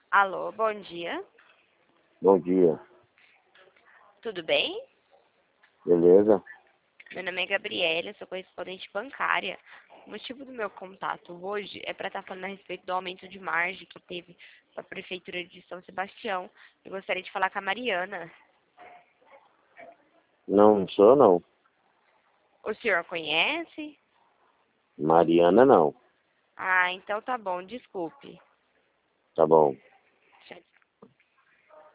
Alô, bom dia. Bom dia, Tudo bem? beleza? Meu nome é Gabriela, sou correspondente bancária. O motivo do meu contato hoje é para estar falando a respeito do aumento de margem que teve para a Prefeitura de São Sebastião. Eu gostaria de falar com a Mariana. Não sou não. O senhor conhece? Mariana não. Ah, então tá bom, desculpe. Tá bom.